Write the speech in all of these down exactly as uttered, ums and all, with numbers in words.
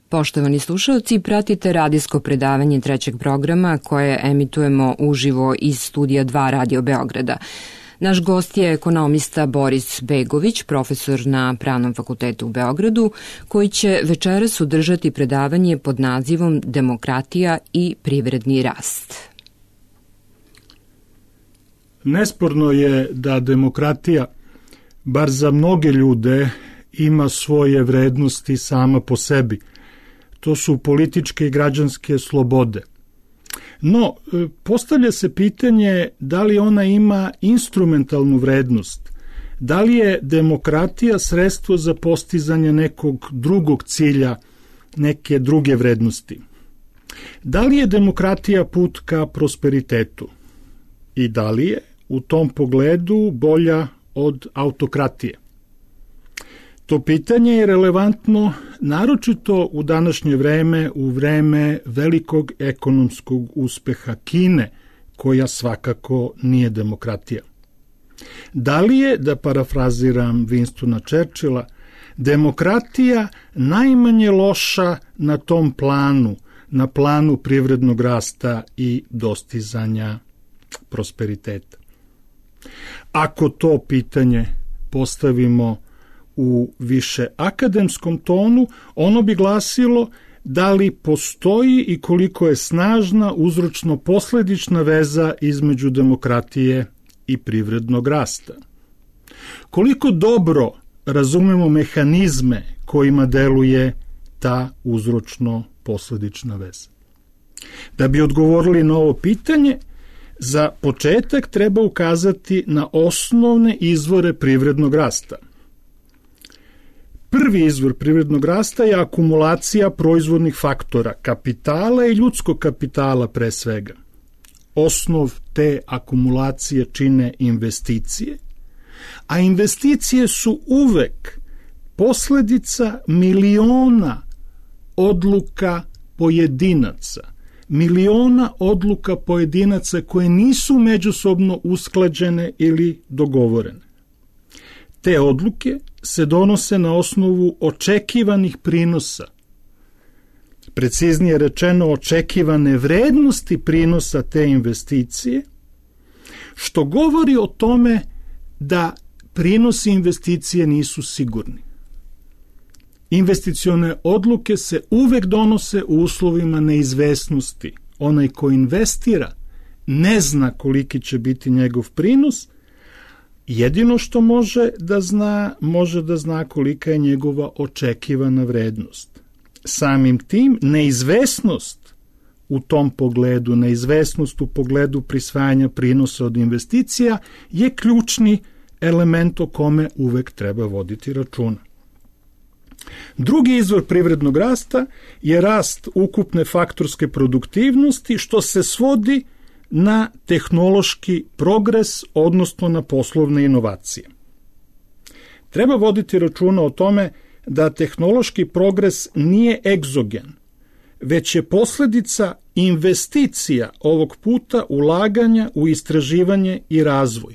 Poštovani slušalci, pratite radijsko predavanje trećeg programa koje emitujemo uživo iz studija dva Radio Beograda. Naš gost je ekonomista Boris Begović, profesor na Pravnom fakultetu u Beogradu, koji će večeras održati predavanje pod nazivom Demokratija i privredni rast. Nesporno je da demokratija, bar za mnoge ljude, ima svoje vrednosti sama po sebi. To su političke i građanske slobode. No, postavlja se pitanje da li ona ima instrumentalnu vrednost, da li je demokratija sredstvo za postizanje nekog drugog cilja, neke druge vrednosti. Da li je demokratija put ka prosperitetu i da li je u tom pogledu bolja od autokratije? To pitanje je relevantno naročito u današnje vreme, u vreme velikog ekonomskog uspeha Kine, koja svakako nije demokratija. Da li je, da parafraziram Winstona Churchilla, demokratija najmanje loša na tom planu, na planu privrednog rasta i dostizanja prosperiteta? Ako to pitanje postavimo u više akademskom tonu, ono bi glasilo da li postoji i koliko je snažna uzročno-posledična veza između demokratije i privrednog rasta. Koliko dobro razumemo mehanizme kojima deluje ta uzročno-posledična veza. Da bi odgovorili na ovo pitanje, za početak treba ukazati na osnovne izvore privrednog rasta. Prvi izvor privrednog rasta je akumulacija proizvodnih faktora, kapitala i ljudskog kapitala pre svega. Osnov te akumulacije čine investicije, a investicije su uvek posledica miliona odluka pojedinaca, miliona odluka pojedinaca koje nisu međusobno usklađene ili dogovorene. Te odluke se donose na osnovu očekivanih prinosa, preciznije rečeno očekivane vrednosti prinosa te investicije, što govori o tome da prinosi investicije nisu sigurni. Investicione odluke se uvek donose u uslovima neizvesnosti. Onaj ko investira ne zna koliki će biti njegov prinos. Jedino što može da zna, može da zna kolika je njegova očekivana vrednost. Samim tim, neizvesnost u tom pogledu, neizvesnost u pogledu prisvajanja prinosa od investicija je ključni element o kome uvek treba voditi računa. Drugi izvor privrednog rasta je rast ukupne faktorske produktivnosti, što se svodi na tehnološki progres, odnosno na poslovne inovacije. Treba voditi računa o tome da tehnološki progres nije egzogen, već je posledica investicija, ovog puta ulaganja u istraživanje i razvoj.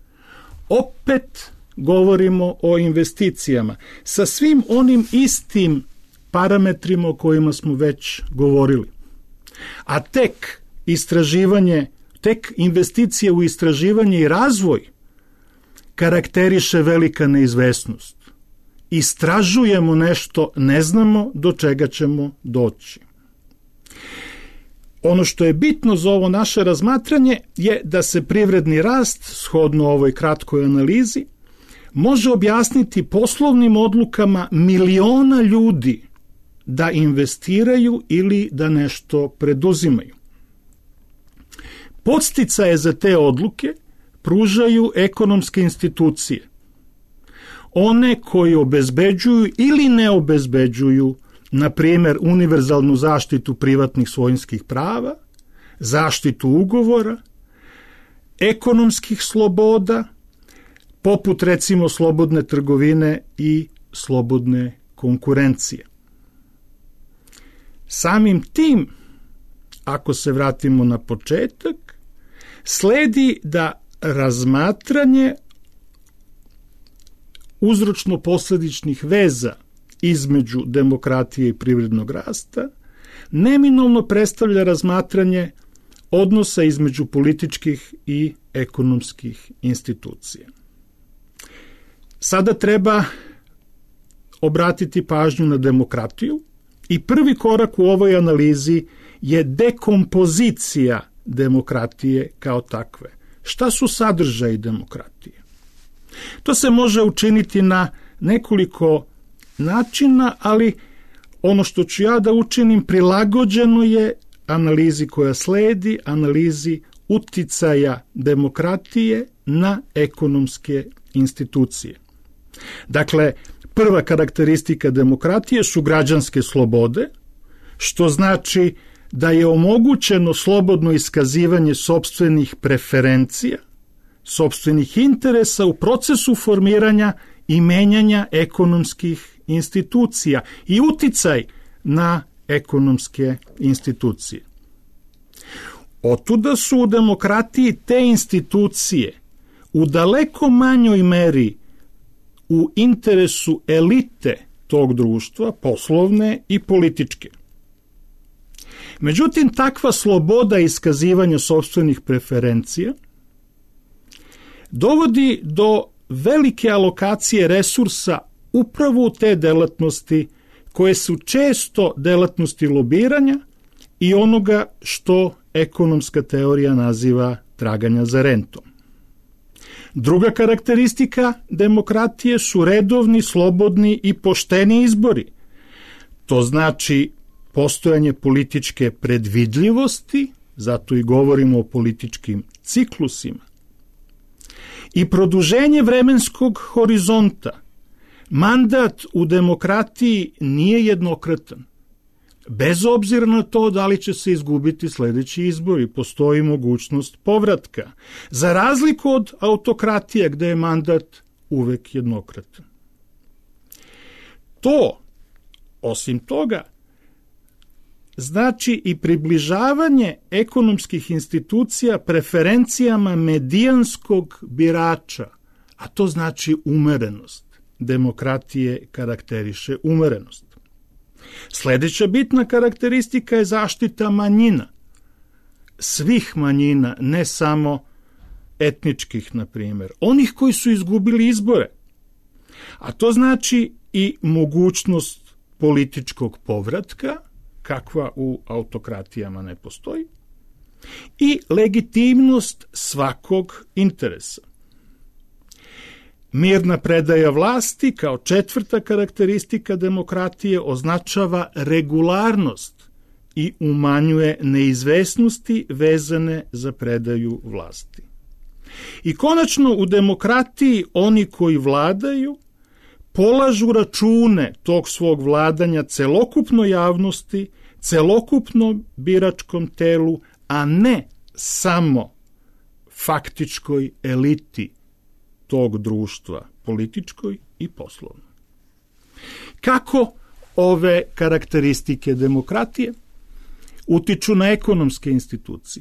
Opet govorimo o investicijama sa svim onim istim parametrima o kojima smo već govorili. A tek istraživanje, tek investicije u istraživanje i razvoj karakteriše velika neizvesnost. Istražujemo nešto, ne znamo do čega ćemo doći. Ono što je bitno za ovo naše razmatranje je da se privredni rast, shodno ovoj kratkoj analizi, može objasniti poslovnim odlukama miliona ljudi da investiraju ili da nešto preduzimaju. Podsticaje za te odluke pružaju ekonomske institucije. One koji obezbeđuju ili ne obezbeđuju, na primjer, univerzalnu zaštitu privatnih svojinskih prava, zaštitu ugovora, ekonomskih sloboda, poput recimo slobodne trgovine i slobodne konkurencije. Samim tim, ako se vratimo na početak, sledi da razmatranje uzročno-posledičnih veza između demokratije i privrednog rasta neminovno predstavlja razmatranje odnosa između političkih i ekonomskih institucija. Sada treba obratiti pažnju na demokratiju i prvi korak u ovoj analizi je dekompozicija demokratije kao takve. Šta su sadržaji demokratije? To se može učiniti na nekoliko načina, ali ono što ću ja da učinim prilagođeno je analizi koja sledi, analizi uticaja demokratije na ekonomske institucije. Dakle, prva karakteristika demokratije su građanske slobode, što znači da je omogućeno slobodno iskazivanje sopstvenih preferencija, sopstvenih interesa u procesu formiranja i menjanja ekonomskih institucija i uticaj na ekonomske institucije. Otuda su u demokratiji te institucije u daleko manjoj meri u interesu elite tog društva, poslovne i političke. Međutim, takva sloboda iskazivanja sopstvenih preferencija dovodi do velike alokacije resursa upravo u te delatnosti koje su često delatnosti lobiranja i onoga što ekonomska teorija naziva traganja za rentom. Druga karakteristika demokratije su redovni, slobodni i pošteni izbori. To znači postojanje političke predvidljivosti, zato i govorimo o političkim ciklusima, i produženje vremenskog horizonta. Mandat u demokratiji nije jednokratan. Bez obzira na to da li će se izgubiti sledeći izbori, postoji mogućnost povratka. Za razliku od autokratije gde je mandat uvek jednokratan. To, osim toga, znači i približavanje ekonomskih institucija preferencijama medijanskog birača, a to znači umerenost. Demokratije karakteriše umerenost. Sledeća bitna karakteristika je zaštita manjina. Svih manjina, ne samo etničkih, na primjer. Onih koji su izgubili izbore. A to znači i mogućnost političkog povratka, kakva u autokratijama ne postoji, i legitimnost svakog interesa. Mirna predaja vlasti kao četvrta karakteristika demokratije označava regularnost i umanjuje neizvesnosti vezane za predaju vlasti. I konačno u demokratiji oni koji vladaju polažu račune tog svog vladanja celokupnoj javnosti, celokupnom biračkom telu, a ne samo faktičkoj eliti tog društva, političkoj i poslovnoj. Kako ove karakteristike demokratije utiču na ekonomske institucije?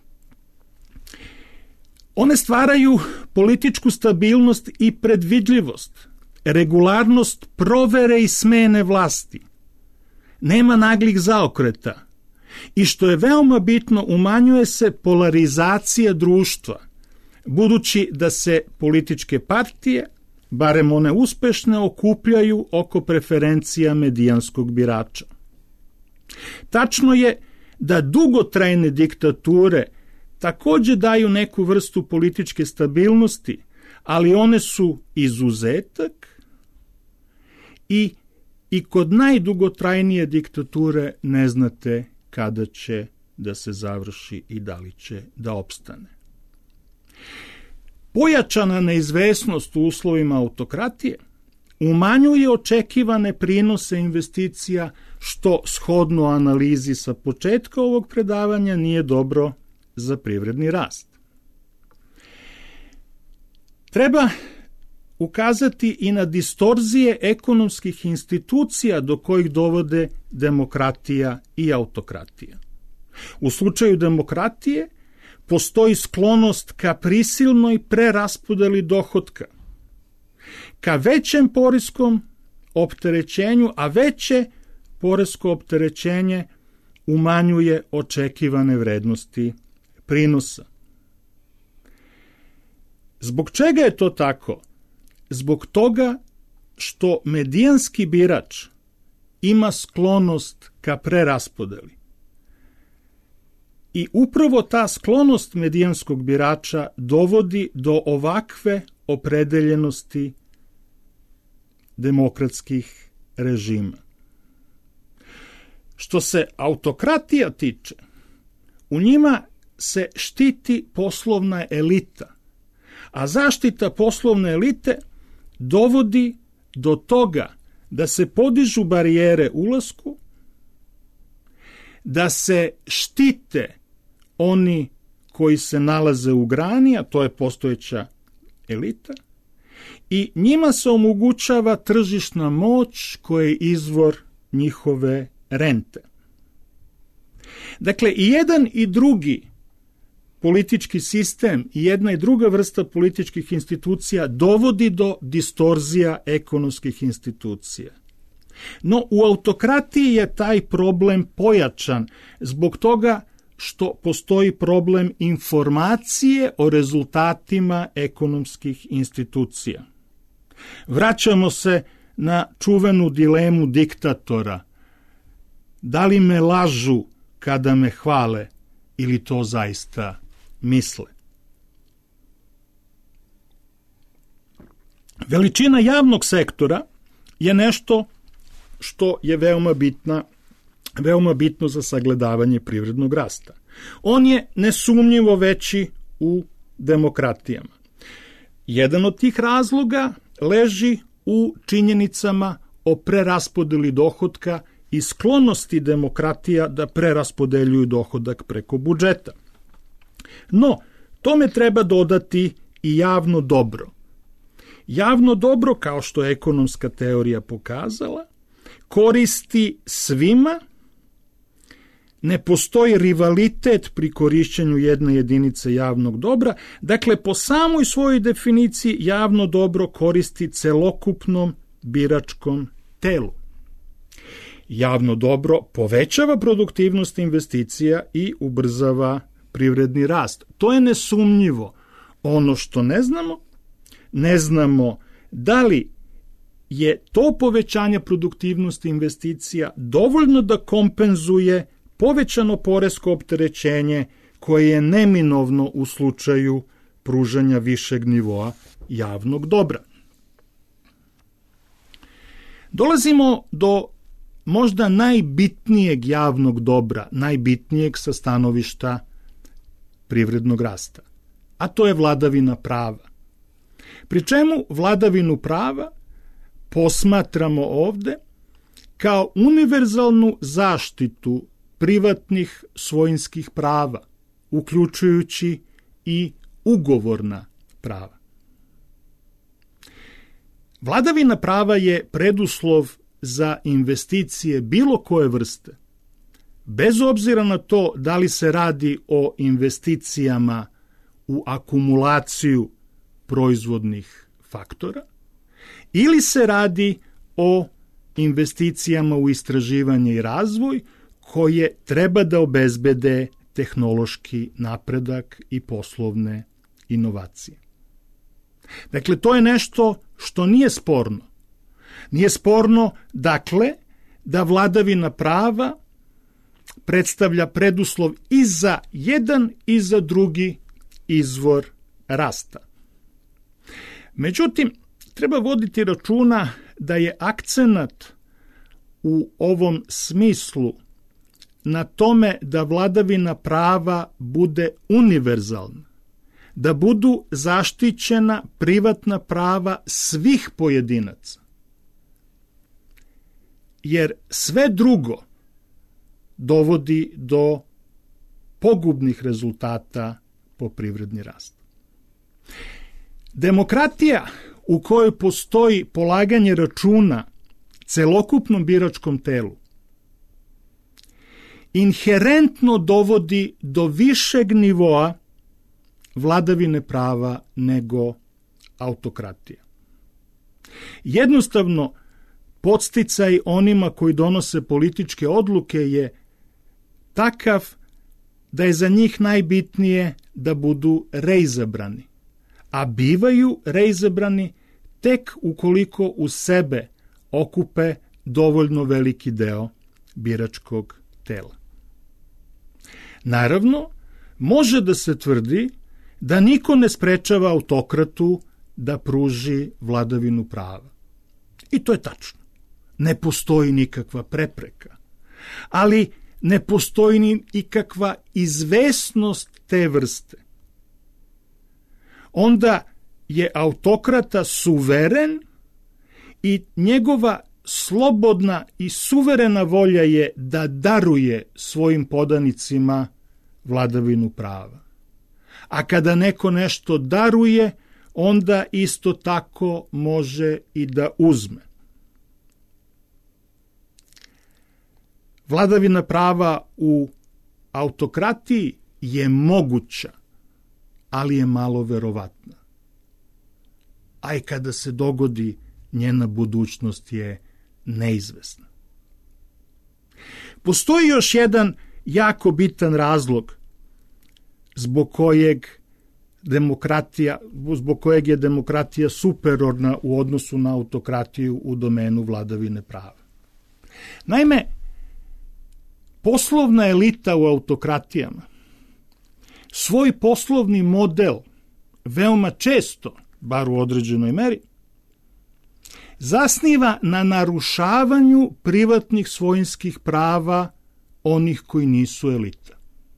One stvaraju političku stabilnost i predvidljivost, regularnost provere i smene vlasti. Nema naglih zaokreta i što je veoma bitno, umanjuje se polarizacija društva, budući da se političke partije, barem one uspešne, okupljaju oko preferencija medijanskog birača. Tačno je da dugotrajne diktature takođe daju neku vrstu političke stabilnosti, ali one su izuzetak i, i kod najdugotrajnije diktature ne znate kada će da se završi i da li će da opstane. Pojačana neizvesnost u uslovima autokratije umanjuje očekivane prinose investicija, što shodno analizi sa početka ovog predavanja nije dobro za privredni rast. Treba ukazati i na distorzije ekonomskih institucija do kojih dovode demokratija i autokratija. U slučaju demokratije postoji sklonost ka prisilnoj preraspodeli dohotka, ka većem poreskom opterećenju, a veće poresko opterećenje umanjuje očekivane vrednosti prinosa. Zbog čega je to tako? Zbog toga što medijanski birač ima sklonost ka preraspodeli. I upravo ta sklonost medijanskog birača dovodi do ovakve opredeljenosti demokratskih režima. Što se autokratija tiče, u njima se štiti poslovna elita, a zaštita poslovne elite dovodi do toga da se podižu barijere ulasku, da se štite oni koji se nalaze u grani, a to je postojeća elita, i njima se omogućava tržišna moć koja je izvor njihove rente. Dakle, i jedan i drugi politički sistem i jedna i druga vrsta političkih institucija dovodi do distorzija ekonomskih institucija. No, u autokratiji je taj problem pojačan zbog toga što postoji problem informacije o rezultatima ekonomskih institucija. Vraćamo se na čuvenu dilemu diktatora. Da li me lažu kada me hvale ili to zaista misle? Veličina javnog sektora je nešto što je veoma bitna, veoma bitno za sagledavanje privrednog rasta. On je nesumnjivo veći u demokratijama. Jedan od tih razloga leži u činjenicama o preraspodeli dohotka i sklonosti demokratija da preraspodeljuju dohodak preko budžeta. No, tome treba dodati i javno dobro. Javno dobro, kao što je ekonomska teorija pokazala, koristi svima, ne postoji rivalitet pri korišćenju jedne jedinice javnog dobra, dakle po samoj svojoj definiciji javno dobro koristi celokupnom biračkom telu. Javno dobro povećava produktivnost investicija i ubrzava privredni rast. To je nesumnjivo. Ono što ne znamo, ne znamo da li je to povećanje produktivnosti investicija dovoljno da kompenzuje povećano poresko opterećenje koje je neminovno u slučaju pružanja višeg nivoa javnog dobra. Dolazimo do možda najbitnijeg javnog dobra, najbitnijeg sa stanovišta privrednog rasta, a to je vladavina prava. Pri čemu vladavinu prava posmatramo ovde kao univerzalnu zaštitu privatnih svojinskih prava, uključujući i ugovorna prava. Vladavina prava je preduslov za investicije bilo koje vrste, bez obzira na to da li se radi o investicijama u akumulaciju proizvodnih faktora ili se radi o investicijama u istraživanje i razvoj koje treba da obezbede tehnološki napredak i poslovne inovacije. Dakle, to je nešto što nije sporno. Nije sporno, dakle, da vladavina prava predstavlja preduslov i za jedan i za drugi izvor rasta. Međutim, treba voditi računa da je akcenat u ovom smislu na tome da vladavina prava bude univerzalna, da budu zaštićena privatna prava svih pojedinaca. Jer sve drugo dovodi do pogubnih rezultata po privredni rast. Demokratija u kojoj postoji polaganje računa celokupnom biračkom telu inherentno dovodi do višeg nivoa vladavine prava nego autokratija. Jednostavno, podsticaj onima koji donose političke odluke je takav da je za njih najbitnije da budu reizabrani, a bivaju reizabrani tek ukoliko u sebe okupe dovoljno veliki deo biračkog tela. Naravno, može da se tvrdi da niko ne sprečava autokratu da pruži vladavinu prava. I to je tačno. Ne postoji nikakva prepreka. Ali ne postoji ni ikakva izvesnost te vrste. Onda je autokrata suveren i njegova slobodna i suverena volja je da daruje svojim podanicima vladavinu prava. A kada neko nešto daruje, onda isto tako može i da uzme. Vladavina prava u autokratiji je moguća, ali je malo verovatna. A i kada se dogodi, njena budućnost je neizvesna. Postoji još jedan jako bitan razlog zbog kojeg demokratija, zbog kojeg je demokratija superiorna u odnosu na autokratiju u domenu vladavine prava. Naime, poslovna elita u autokratijama svoj poslovni model veoma često, bar u određenoj meri, zasniva na narušavanju privatnih svojinskih prava onih koji nisu elita.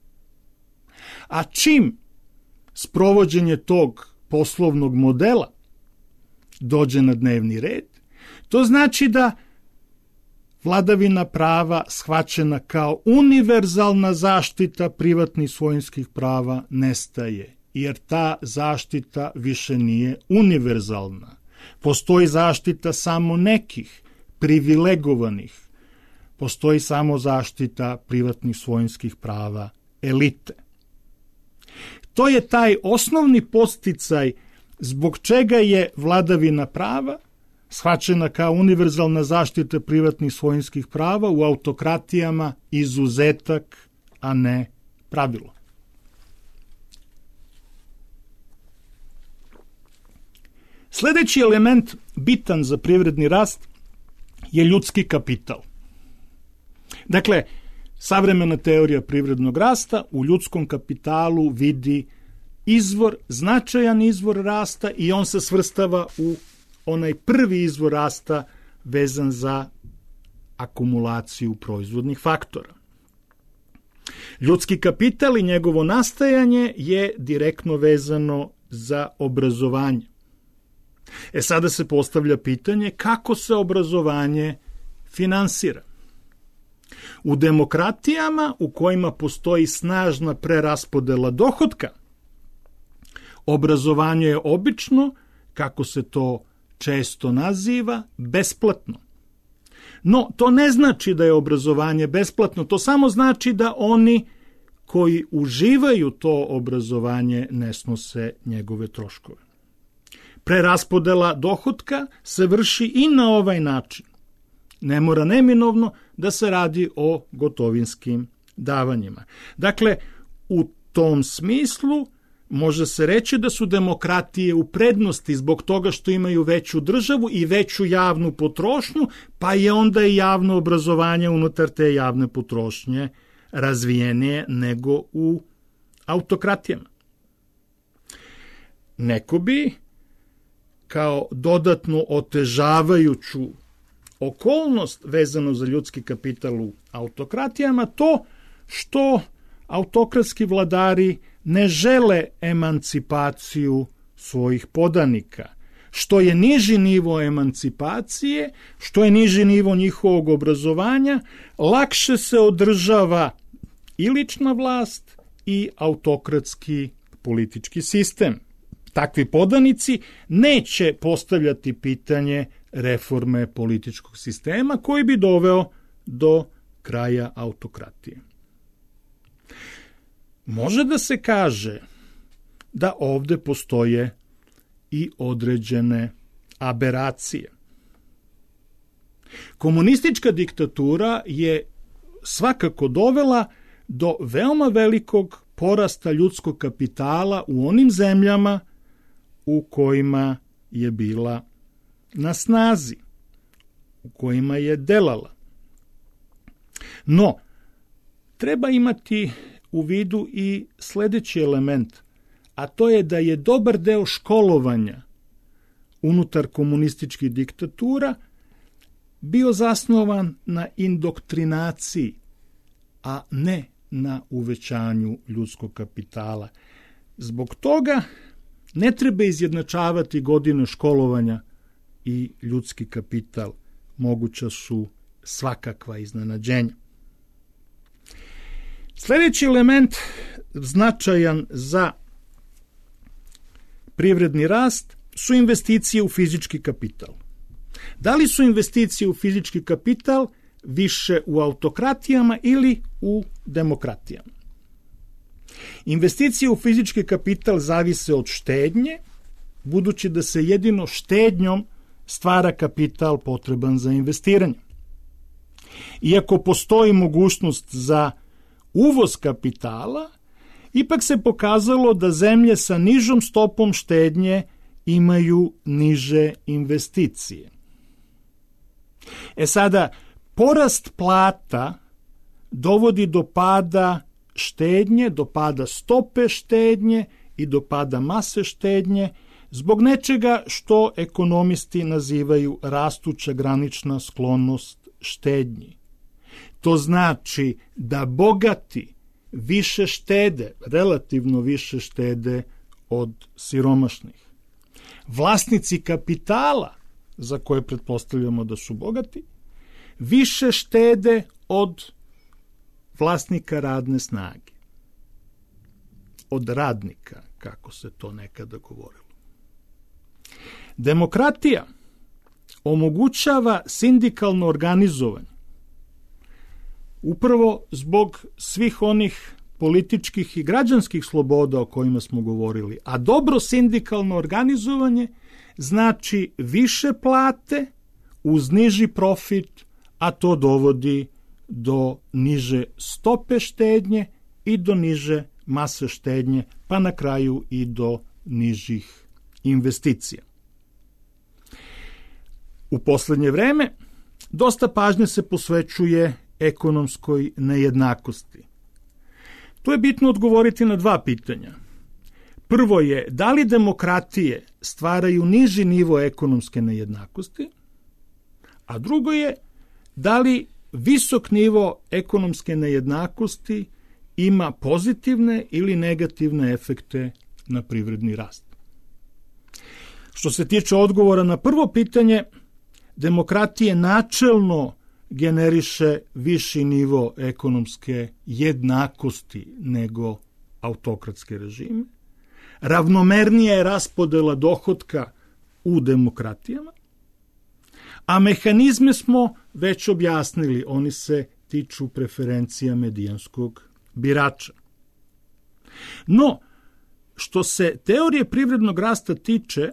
A čim sprovođenje tog poslovnog modela dođe na dnevni red, to znači da vladavina prava shvaćena kao univerzalna zaštita privatnih svojinskih prava nestaje, jer ta zaštita više nije univerzalna. Postoji zaštita samo nekih privilegovanih. Postoji samo zaštita privatnih svojinskih prava elite. To je taj osnovni podsticaj zbog čega je vladavina prava shvaćena kao univerzalna zaštita privatnih svojinskih prava u autokratijama izuzetak, a ne pravilo. Sledeći element bitan za privredni rast je ljudski kapital. Dakle, savremena teorija privrednog rasta u ljudskom kapitalu vidi izvor, značajan izvor rasta i on se svrstava u onaj prvi izvor rasta vezan za akumulaciju proizvodnih faktora. Ljudski kapital i njegovo nastajanje je direktno vezano za obrazovanje. E sada se postavlja pitanje kako se obrazovanje finansira. U demokratijama u kojima postoji snažna preraspodela dohotka, obrazovanje je obično, kako se to često naziva, besplatno. No, to ne znači da je obrazovanje besplatno, to samo znači da oni koji uživaju to obrazovanje ne snose njegove troškove. Preraspodela dohotka se vrši i na ovaj način. Ne mora neminovno da se radi o gotovinskim davanjima. Dakle, u tom smislu može se reći da su demokratije u prednosti zbog toga što imaju veću državu i veću javnu potrošnju, pa je onda i javno obrazovanje unutar te javne potrošnje razvijenije nego u autokratijama. Neko bi kao dodatno otežavajuću okolnost vezano za ljudski kapital u autokratijama to što autokratski vladari ne žele emancipaciju svojih podanika. Što je niži nivo emancipacije, što je niži nivo njihovog obrazovanja, lakše se održava i lična vlast i autokratski politički sistem. Takvi podanici neće postavljati pitanje reforme političkog sistema koji bi doveo do kraja autokratije. Može da se kaže da ovde postoje i određene aberacije. Komunistička diktatura je svakako dovela do veoma velikog porasta ljudskog kapitala u onim zemljama u kojima je bila na snazi, u kojima je delala. No, treba imati u vidu i sledeći element, a to je da je dobar deo školovanja unutar komunističkih diktatura bio zasnovan na indoktrinaciji, a ne na uvećanju ljudskog kapitala. Zbog toga ne treba izjednačavati godine školovanja i ljudski kapital. Moguća su svakakva iznenađenja. Sljedeći element značajan za privredni rast su investicije u fizički kapital. Da li su investicije u fizički kapital više u autokratijama ili u demokratijama? Investicije u fizički kapital zavise od štednje, budući da se jedino štednjom stvara kapital potreban za investiranje. Iako postoji mogućnost za uvoz kapitala, ipak se pokazalo da zemlje sa nižom stopom štednje imaju niže investicije. E sada, porast plata dovodi do pada štednje, do pada stope štednje i do pada mase štednje zbog nečega što ekonomisti nazivaju rastuća granična sklonost štednji. To znači da bogati više štede, relativno više štede od siromašnih. Vlasnici kapitala, za koje pretpostavljamo da su bogati, više štede od vlasnika radne snage. Od radnika, kako se to nekada govorilo. Demokratija omogućava sindikalno organizovanje upravo zbog svih onih političkih i građanskih sloboda o kojima smo govorili, a dobro sindikalno organizovanje znači više plate uz niži profit, a to dovodi do niže stope štednje i do niže mase štednje, pa na kraju i do nižih investicija. U poslednje vreme dosta pažnje se posvećuje ekonomskoj nejednakosti. Tu je bitno odgovoriti na dva pitanja. Prvo je, da li demokratije stvaraju niži nivo ekonomske nejednakosti, a drugo je, da li visok nivo ekonomske nejednakosti ima pozitivne ili negativne efekte na privredni rast. Što se tiče odgovora na prvo pitanje, demokratije načelno generiše viši nivo ekonomske jednakosti nego autokratske režime. Ravnomernija je raspodela dohotka u demokratijama, a mehanizme smo već objasnili, oni se tiču preferencija medijanskog birača. No, što se teorije privrednog rasta tiče,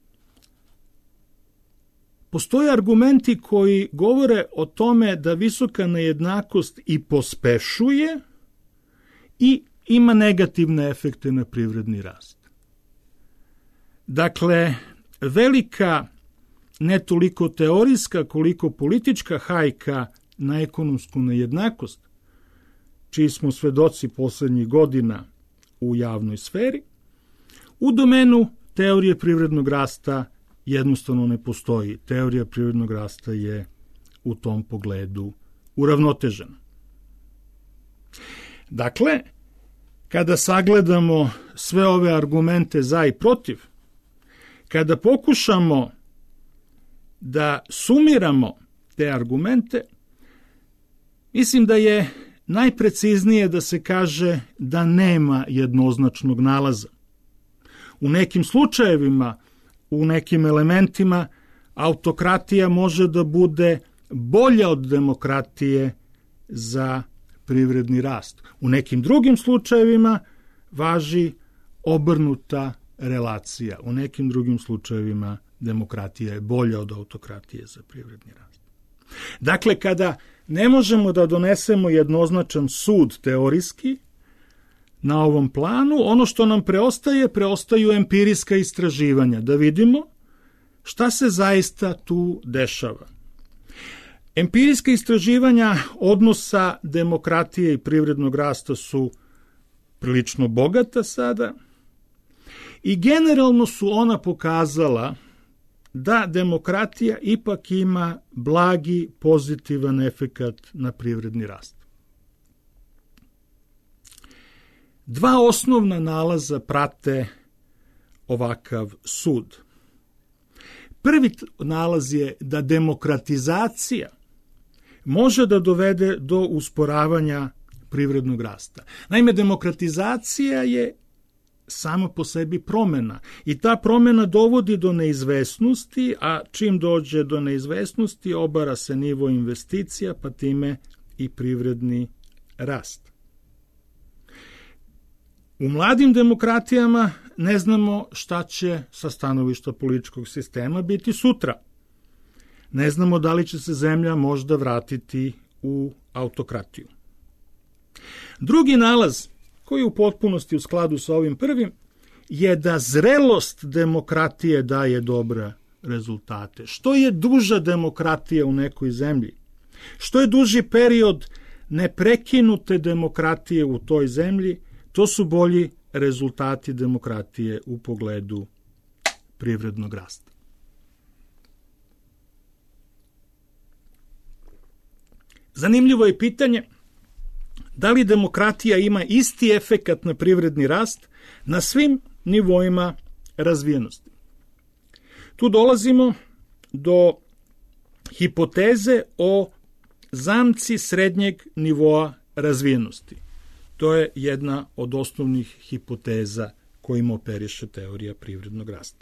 postoje argumenti koji govore o tome da visoka nejednakost i pospešuje i ima negativne efekte na privredni rast. Dakle, velika, ne toliko teorijska koliko politička hajka na ekonomsku nejednakost, čiji smo svedoci poslednjih godina u javnoj sferi, u domenu teorije privrednog rasta jednostavno ne postoji. Teorija privrednog rasta je u tom pogledu uravnotežena. Dakle, kada sagledamo sve ove argumente za i protiv, kada pokušamo da sumiramo te argumente, mislim da je najpreciznije da se kaže da nema jednoznačnog nalaza. U nekim slučajevima, u nekim elementima, autokratija može da bude bolja od demokratije za privredni rast. U nekim drugim slučajevima važi obrnuta relacija. U nekim drugim slučajevima demokratija je bolja od autokratije za privredni rast. Dakle, kada ne možemo da donesemo jednoznačan sud teorijski na ovom planu, ono što nam preostaje, preostaju empirijska istraživanja, da vidimo šta se zaista tu dešava. Empirijska istraživanja odnosa demokratije i privrednog rasta su prilično bogata sada i generalno su ona pokazala da demokratija ipak ima blagi pozitivan efekat na privredni rast. Dva osnovna nalaza prate ovakav sud. Prvi nalaz je da demokratizacija može da dovede do usporavanja privrednog rasta. Naime, demokratizacija je sama po sebi promena i ta promena dovodi do neizvesnosti, a čim dođe do neizvesnosti obara se nivo investicija, pa time i privredni rast. U mladim demokratijama ne znamo šta će sa stanovišta političkog sistema biti sutra. Ne znamo da li će se zemlja možda vratiti u autokratiju. Drugi nalaz, koji je u potpunosti u skladu sa ovim prvim, je da zrelost demokratije daje dobre rezultate. Što je duža demokratija u nekoj zemlji, što je duži period neprekinute demokratije u toj zemlji, to su bolji rezultati demokratije u pogledu privrednog rasta. Zanimljivo je pitanje da li demokratija ima isti efekat na privredni rast na svim nivoima razvijenosti. Tu dolazimo do hipoteze o zamci srednjeg nivoa razvijenosti. To je jedna od osnovnih hipoteza kojima operiše teorija privrednog rasta.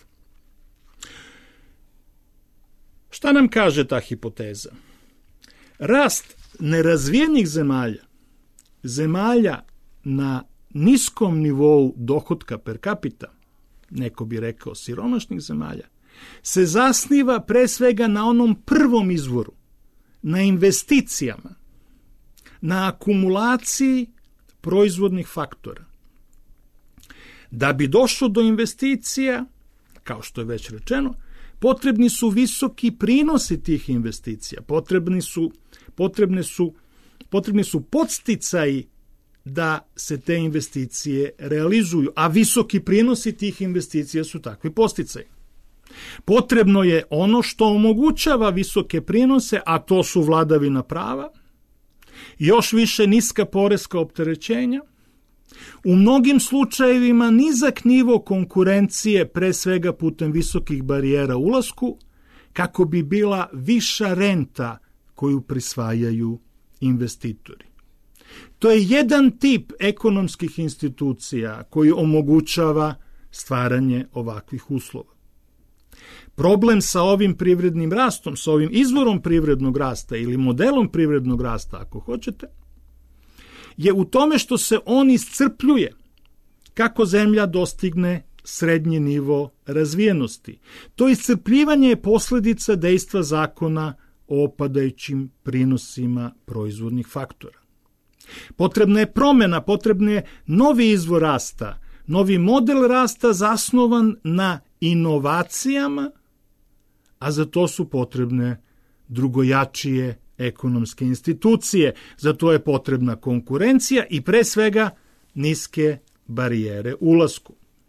Šta nam kaže ta hipoteza? Rast nerazvijenih zemalja, zemalja na niskom nivou dohotka per capita, neko bi rekao siromašnih zemalja, se zasniva pre svega na onom prvom izvoru, na investicijama, na akumulaciji proizvodnih faktora. Da bi došlo do investicija, kao što je već rečeno, potrebni su visoki prinosi tih investicija, potrebni su, potrebne su, potrebni su podsticaji da se te investicije realizuju, a visoki prinosi tih investicija su takvi podsticaji. Potrebno je ono što omogućava visoke prinose, a to su vladavina prava, još više niska poreska opterećenja, u mnogim slučajevima nizak nivo konkurencije, pre svega putem visokih barijera ulasku, kako bi bila viša renta koju prisvajaju investitori. To je jedan tip ekonomskih institucija koji omogućava stvaranje ovakvih uslova. Problem sa ovim privrednim rastom, sa ovim izvorom privrednog rasta ili modelom privrednog rasta, ako hoćete, je u tome što se on iscrpljuje kako zemlja dostigne srednji nivo razvijenosti. To iscrpljivanje je posljedica dejstva zakona o opadajućim prinosima proizvodnih faktora. Potrebna je promjena, potrebna je novi izvor rasta, novi model rasta zasnovan na inovacijama, a za to su potrebne drugojačije ekonomske institucije. Za to je potrebna konkurencija i pre svega niske barijere ulasku.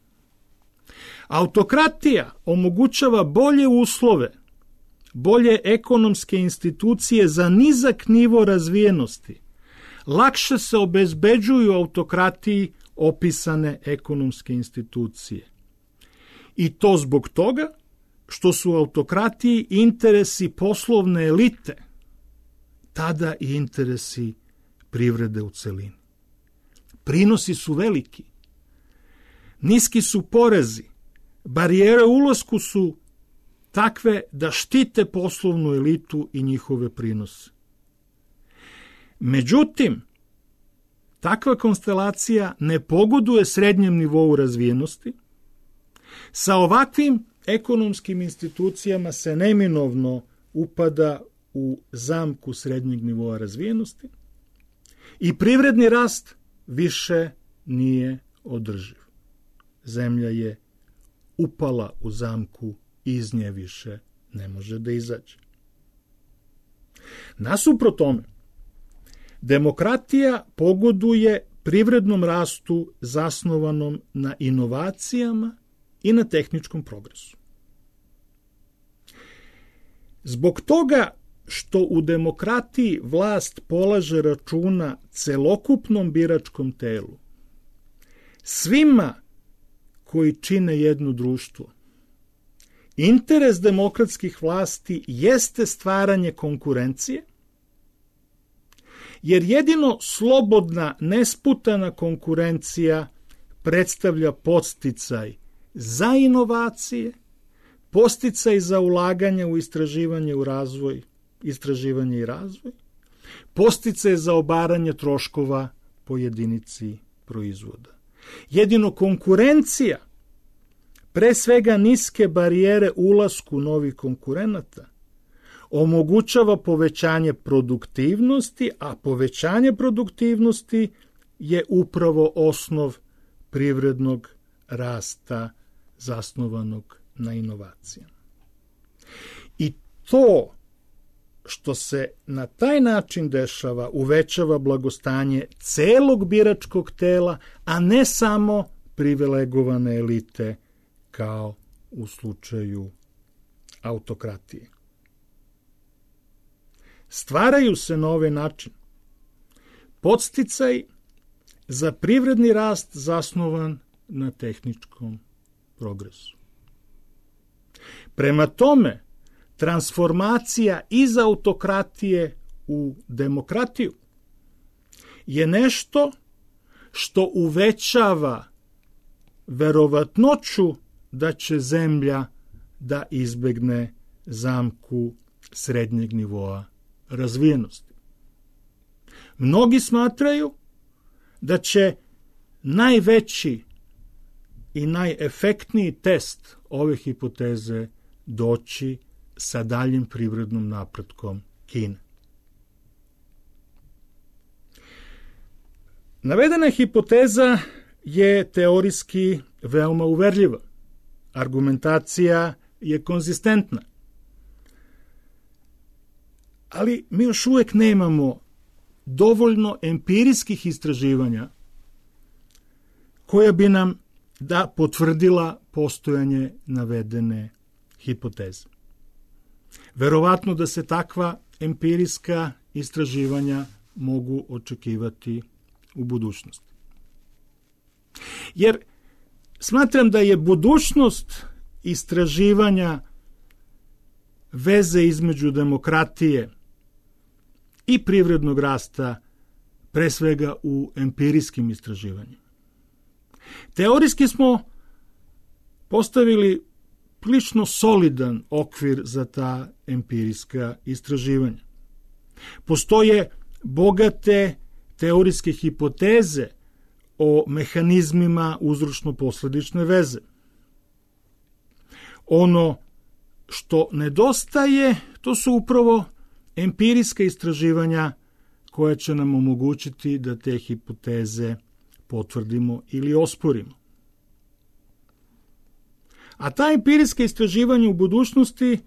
Autokratija omogućava bolje uslove, bolje ekonomske institucije za nizak nivo razvijenosti. Lakše se obezbeđuju autokratiji opisane ekonomske institucije. I to zbog toga što su autokratiji interesi poslovne elite, tada i interesi privrede u celini. Prinosi su veliki, niski su porezi, barijere u ulasku su takve da štite poslovnu elitu i njihove prinose. Međutim, takva konstelacija ne pogoduje srednjem nivou razvijenosti. Sa ovakvim ekonomskim institucijama se neminovno upada u zamku srednjeg nivoa razvijenosti i privredni rast više nije održiv. Zemlja je upala u zamku i iz nje više ne može da izađe. Nasuprot tome, demokratija pogoduje privrednom rastu zasnovanom na inovacijama i na tehničkom progresu. Zbog toga što u demokratiji vlast polaže računa celokupnom biračkom telu, svima koji čine jedno društvo, interes demokratskih vlasti jeste stvaranje konkurencije, jer jedino slobodna, nesputana konkurencija predstavlja podsticaj za inovacije, podsticaj za ulaganje u istraživanje u razvoj, istraživanje i razvoj, podsticaj za obaranje troškova po jedinici proizvoda. Jedino konkurencija, pre svega niske barijere ulasku novih konkurenata, omogućava povećanje produktivnosti, a povećanje produktivnosti je upravo osnov privrednog rasta zasnovanog na inovacijama. I to što se na taj način dešava uvećava blagostanje celog biračkog tela, a ne samo privilegovane elite kao u slučaju autokratije. Stvaraju se na ovaj način podsticaj za privredni rast zasnovan na tehničkom progresu. Prema tome, transformacija iz autokratije u demokratiju je nešto što uvećava verovatnoću da će zemlja da izbegne zamku srednjeg nivoa razvijenosti. Mnogi smatraju da će najveći i najefektniji test ove hipoteze doći sa daljim privrednom napretkom Kine. Navedena hipoteza je teorijski veoma uverljiva. Argumentacija je konzistentna. Ali mi još uvijek nemamo dovoljno empirijskih istraživanja koja bi nam da potvrdila postojanje navedene hipoteze. Verovatno da se takva empirijska istraživanja mogu očekivati u budućnosti. Jer smatram da je budućnost istraživanja veze između demokratije i privrednog rasta pre svega u empirijskim istraživanjima. Teorijski smo postavili prilično solidan okvir za ta empirijska istraživanja. Postoje bogate teorijske hipoteze o mehanizmima uzročno-posledične veze. Ono što nedostaje, to su upravo empirijska istraživanja koja će nam omogućiti da te hipoteze potvrdimo ili osporimo. A ta empirijska istraživanja u budućnosti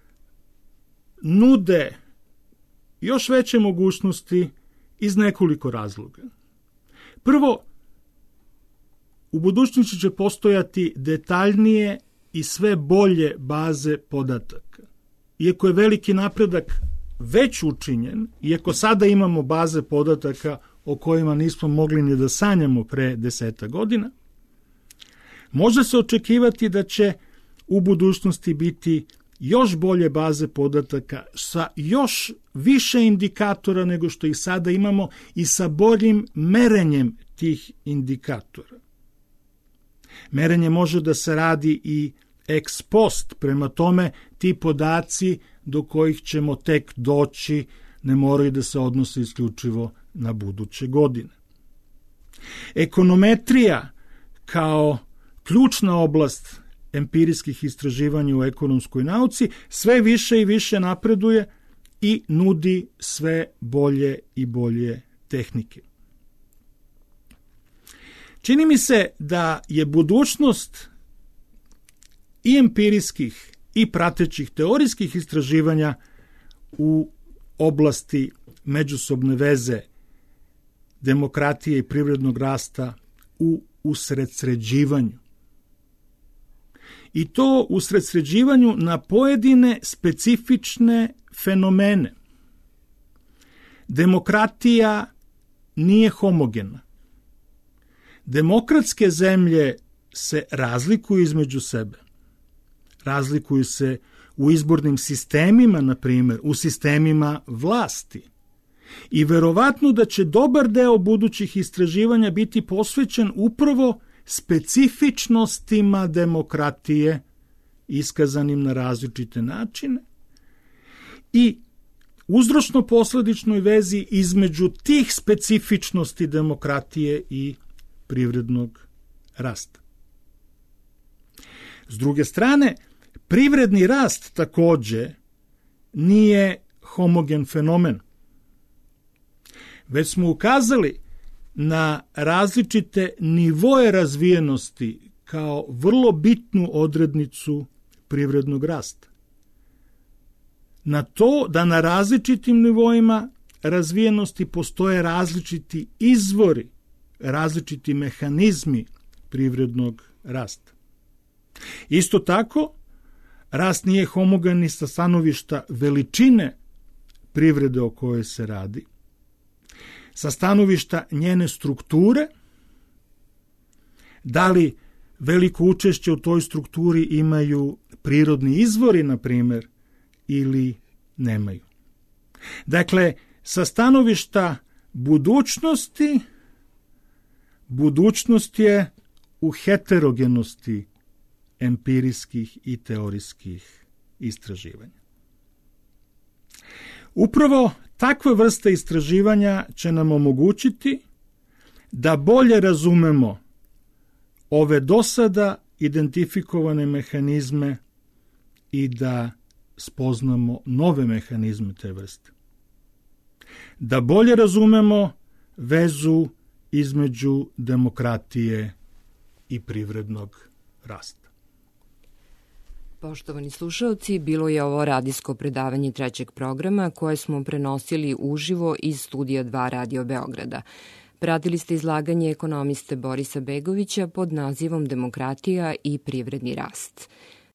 nude još veće mogućnosti iz nekoliko razloga. Prvo, u budućnosti će postojati detaljnije i sve bolje baze podataka. Iako je veliki napredak već učinjen, iako sada imamo baze podataka o kojima nismo mogli ni da sanjamo pre deseta godina, može se očekivati da će u budućnosti biti još bolje baze podataka sa još više indikatora nego što ih sada imamo i sa boljim merenjem tih indikatora. Merenje može da se radi i ex post, prema tome ti podaci do kojih ćemo tek doći ne moraju da se odnose isključivo na buduće godine. Ekonometrija kao ključna oblast empirijskih istraživanja u ekonomskoj nauci sve više i više napreduje i nudi sve bolje i bolje tehnike. Čini mi se da je budućnost i empirijskih i pratećih teorijskih istraživanja u oblasti međusobne veze demokratije i privrednog rasta u usredsređivanju. I to usredsređivanju na pojedine specifične fenomene. Demokratija nije homogena. Demokratske zemlje se razlikuju između sebe. Razlikuju se u izbornim sistemima, na primjer, u sistemima vlasti. I verovatno da će dobar deo budućih istraživanja biti posvećen upravo specifičnostima demokratije iskazanim na različite načine i uzročno-posledičnoj vezi između tih specifičnosti demokratije i privrednog rasta. S druge strane, privredni rast takođe nije homogen fenomen. Već smo ukazali na različite nivoe razvijenosti kao vrlo bitnu odrednicu privrednog rasta. Na to da na različitim nivoima razvijenosti postoje različiti izvori, različiti mehanizmi privrednog rasta. Isto tako, rast nije homogen ni sa stanovišta veličine privrede o kojoj se radi, sa stanovišta njene strukture, da li veliko učešće u toj strukturi imaju prirodni izvori, na primjer, ili nemaju. Dakle, sa stanovišta budućnosti, budućnost je u heterogenosti empirijskih i teorijskih istraživanja. Upravo takva vrsta istraživanja će nam omogućiti da bolje razumemo ove do sada identifikovane mehanizme i da spoznamo nove mehanizme te vrste. Da bolje razumemo vezu između demokratije i privrednog rasta. Poštovani slušalci, bilo je ovo radijsko predavanje trećeg programa koje smo prenosili uživo iz studija dva Radio Beograda. Pratili ste izlaganje ekonomiste Borisa Begovića pod nazivom Demokratija i privredni rast.